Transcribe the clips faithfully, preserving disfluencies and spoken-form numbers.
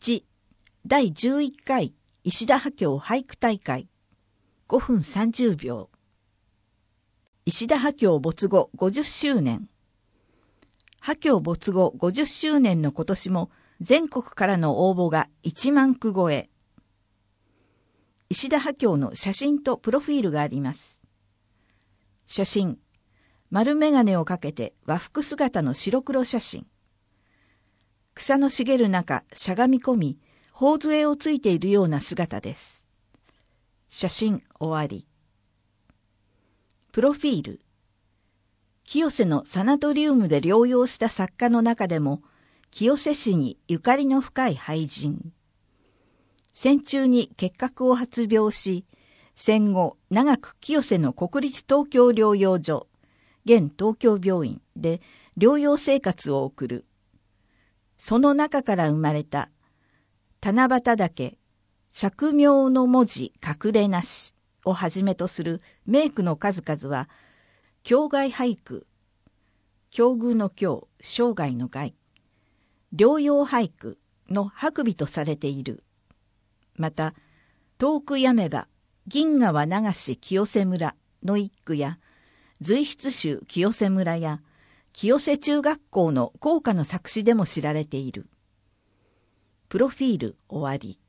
いち、だいじゅういっかい石田波郷俳句大会。ごふんさんじゅうびょう。石田波郷没後ごじゅっしゅうねん。波郷没後ごじゅっしゅうねんの今年も全国からの応募がいちまんく超え。石田波郷の写真とプロフィールがあります。写真、丸眼鏡をかけて和服姿の白黒写真。草の茂る中、しゃがみ込み、頬杖をついているような姿です。写真終わり。プロフィール。清瀬のサナトリウムで療養した作家の中でも、清瀬市にゆかりの深い俳人。戦中に結核を発病し、戦後長く清瀬の国立東京療養所、現東京病院で療養生活を送る。その中から生まれた、七夕岳、釈明の文字隠れなしをはじめとする名句の数々は、境外俳句、境遇の境、生涯の涯、療養俳句の白尾とされている。また、遠くやめば、銀川流し清瀬村の一句や、随筆集清瀬村や、清瀬中学校の校歌の作詞でも知られている。プロフィール終わり。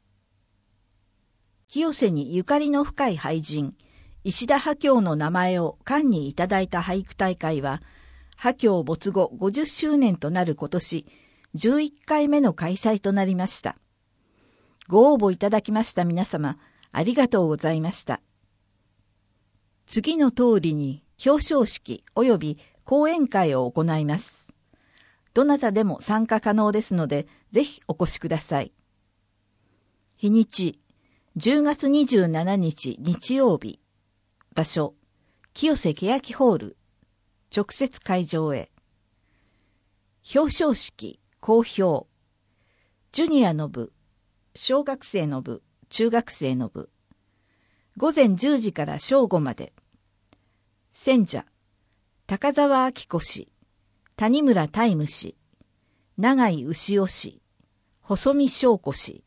清瀬にゆかりの深い俳人、石田波郷の名前を冠にいただいた俳句大会は、波郷没後ごじゅっしゅうねんとなる今年、じゅういっかいめの開催となりました。ご応募いただきました皆様、ありがとうございました。次の通りに表彰式及び講演会を行います。どなたでも参加可能ですので、ぜひお越しください。日にち、じゅうがつにじゅうしちにち日曜日。場所、清瀬欅ホール。直接会場へ。表彰式、好評。ジュニアの部、小学生の部、中学生の部。ごぜんじゅうじから正午まで。選者、高沢明子氏、谷村泰武氏、永井牛尾氏、細見翔子氏。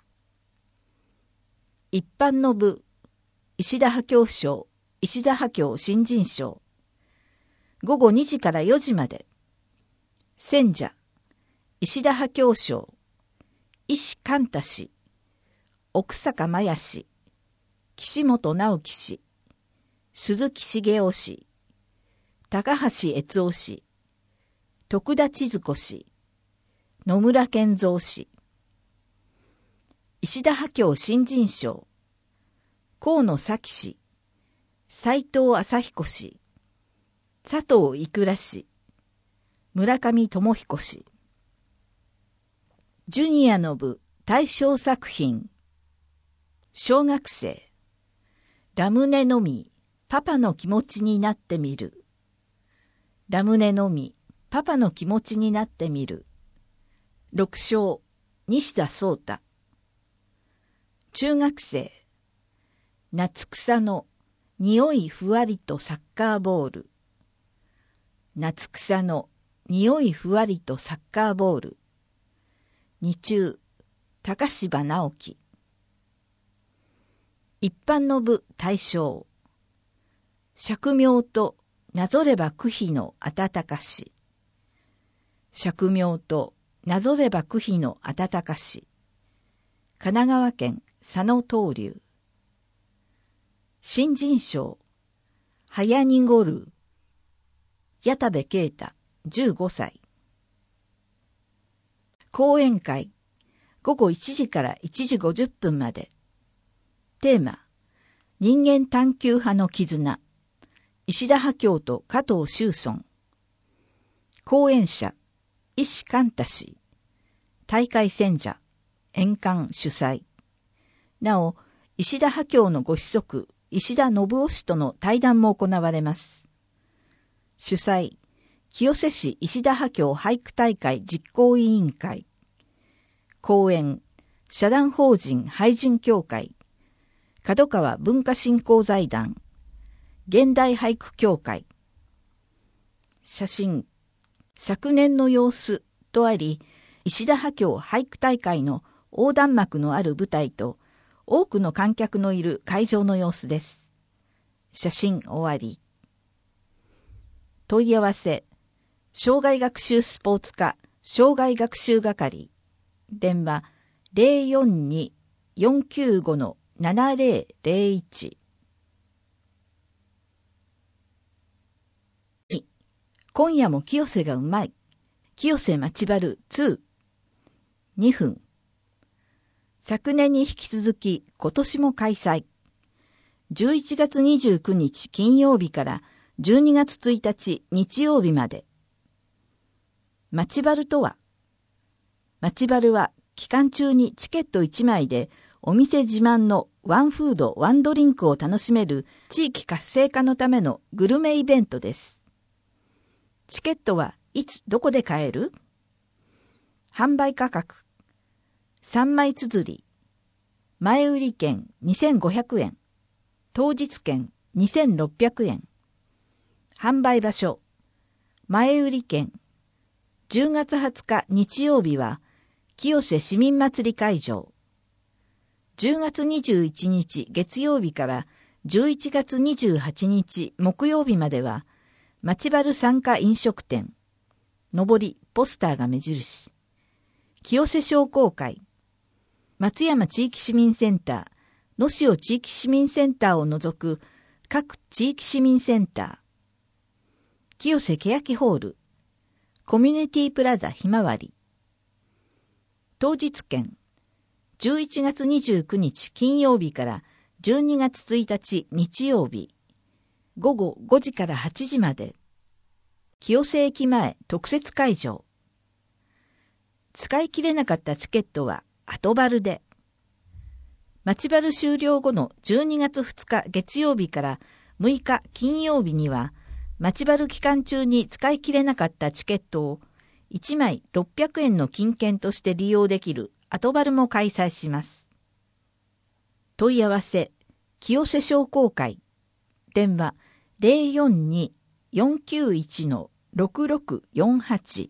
一般の部、石田波郷賞、石田波郷新人賞。ごごにじからよじまで。選者、石田波郷賞、石寛太氏、奥坂真也氏、岸本直樹氏、鈴木茂雄氏、高橋悦夫氏、徳田千鶴子氏、野村健三氏。石田波郷新人賞、河野咲氏、斉藤朝彦氏、佐藤いくら氏、村上智彦氏。ジュニアの部対象作品、小学生、ラムネのみ、パパの気持ちになってみる。ラムネのみ、パパの気持ちになってみる。六章、西田壮太。中学生、夏草の匂いふわりとサッカーボール。夏草の匂いふわりとサッカーボール。二中、高柴直樹。一般の部大賞。釈明となぞれば句碑の温かし。釈明となぞれば句碑の温かし。神奈川県佐野東流。新人賞。早にごる。矢田部啓太、じゅうごさい。講演会、ごごいちじからいちじごじゅっぷんまで。テーマ、人間探求派の絆、石田波郷と加藤周村。講演者、石寛太氏。大会選者、演館主催。なお、石田波郷のご子息、石田信夫氏との対談も行われます。主催、清瀬市石田波郷俳句大会実行委員会。講演、社団法人俳人協会。角川文化振興財団。現代俳句協会。写真、昨年の様子とあり、石田波郷俳句大会の横断幕のある舞台と多くの観客のいる会場の様子です。写真終わり。問い合わせ、障害学習スポーツ課障害学習係、電話 ゼロよんに よんきゅうご ななゼロゼロいち。に今夜も清瀬がうまい。清瀬町バルに。にふん。昨年に引き続き今年も開催。じゅういちがつにじゅうくにち金曜日からじゅうにがつついたち日曜日まで。町バルとは、町バルは期間中にチケットいちまいでお店自慢のワンフードワンドリンクを楽しめる地域活性化のためのグルメイベントです。チケットはいつどこで買える？販売価格さんまい綴り、前売り券にせんごひゃくえん、当日券にせんろっぴゃくえん。販売場所、前売り券、じゅうがつはつか日曜日は清瀬市民祭り会場。じゅうがつにじゅういちにち月曜日からじゅういちがつにじゅうはちにち木曜日までは、町バル参加飲食店、上りポスターが目印、清瀬商工会、松山地域市民センター、野潮地域市民センターを除く各地域市民センター、清瀬欅ホール、コミュニティプラザひまわり。当日券、じゅういちがつにじゅうくにち金曜日からじゅうにがつついたち日曜日、ごごごじからはちじまで。清瀬駅前特設会場。使い切れなかったチケットは後バルで。町バル終了後のじゅうにがつふつか月曜日からむいか金曜日には、町バル期間中に使い切れなかったチケットをいちまいろっぴゃくえんの金券として利用できる後バルも開催します。問い合わせ、清瀬商工会、電話 ゼロよんに よんきゅういち ろくろくよんはち。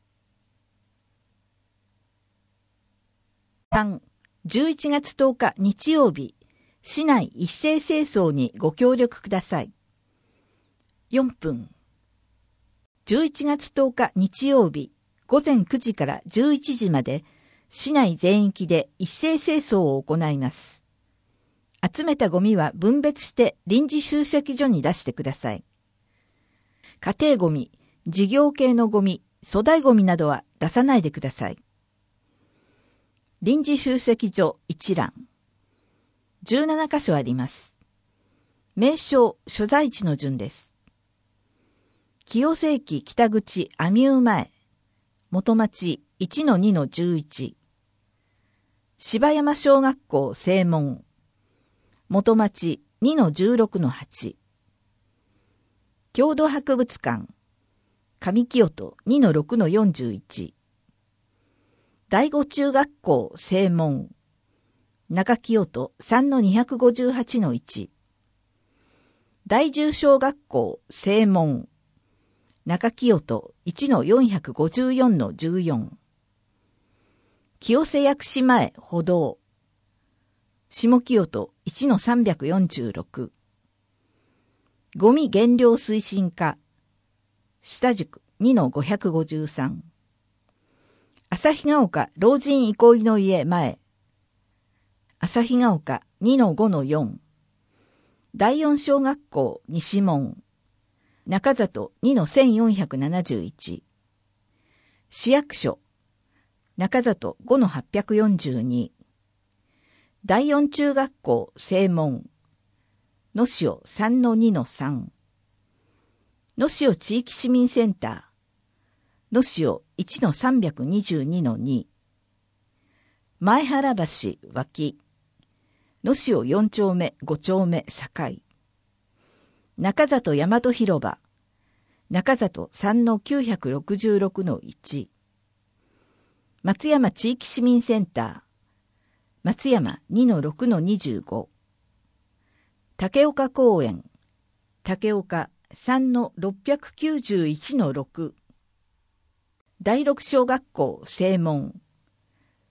さん、じゅういちがつとおか日曜日、市内一斉清掃にご協力ください。よんぷん。じゅういちがつとおか日曜日、ごぜんくじからじゅういちじまで、市内全域で一斉清掃を行います。集めたゴミは分別して臨時集積所に出してください。家庭ゴミ、事業系のゴミ、粗大ゴミなどは出さないでください。臨時集積所一覧。じゅうななかしょあります。名称、所在地の順です。清瀬駅北口網生前、元町 いちのにのじゅういち、柴山小学校正門、元町 にのじゅうろくのはち、郷土博物館、上清戸 にのろくのよんじゅういち、第五中学校正門、中清戸 さんのにひゃくごじゅうはちのいち、第十小学校正門、中清戸 いちのよんひゃくごじゅうよんのじゅうよん、清瀬薬師前歩道、下清戸 いちのさんびゃくよんじゅうろく、ゴミ減量推進課、下宿 にのごひゃくごじゅうさん、旭ヶ丘老人憩いの家前、旭ヶ丘 にのごのよん、第四小学校西門、中里 にのせんよんひゃくななじゅういち、市役所、中里 ごのはっぴゃくよんじゅうに、第四中学校正門、野潮 さんのにのさん、野潮地域市民センター、野潮 いちのさんびゃくにじゅうにのに、前原橋脇、野潮よんちょうめごちょうめ境、中里大和広場、中里 さんのきゅうひゃくろくじゅうろくのいち、松山地域市民センター、松山 にのろくのにじゅうご、竹岡公園、竹岡 さんのろっぴゃくきゅうじゅういちのろく、第六小学校正門、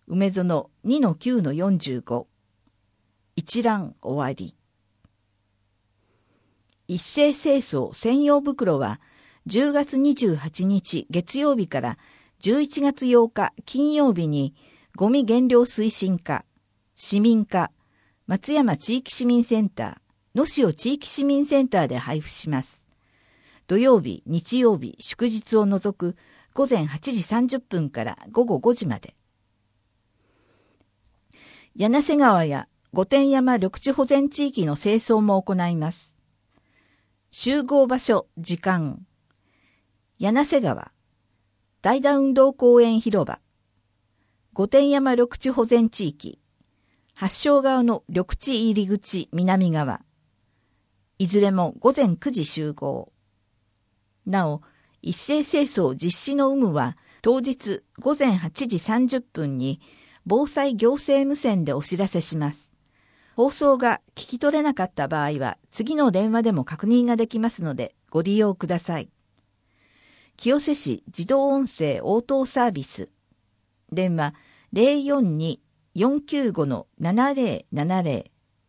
梅園 にのきゅうのよんじゅうご。一覧終わり。一斉清掃専用袋はじゅうがつにじゅうはちにち月曜日からじゅういちがつようか金曜日にゴミ減量推進課、市民課、松山地域市民センター、野潮地域市民センターで配布します。土曜日、日曜日、祝日を除くごぜんはちじさんじゅっぷんからごごごじまで。柳瀬川や御殿山緑地保全地域の清掃も行います。集合場所、時間。柳瀬川、大田運動公園広場、御殿山緑地保全地域、八正川の緑地入り口南側。いずれもごぜんくじ集合。なお、一斉清掃実施の有無は当日ごぜんはちじさんじゅっぷんに防災行政無線でお知らせします。放送が聞き取れなかった場合は次の電話でも確認ができますのでご利用ください。清瀬市自動音声応答サービス。電話 ゼロよんに よんきゅうご ななゼロななゼロ。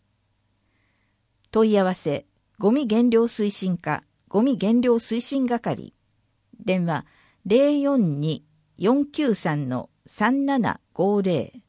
問い合わせ、ゴミ減量推進課、ゴミ減量推進係。電話 ゼロよんに よんきゅうさん さんななごゼロ。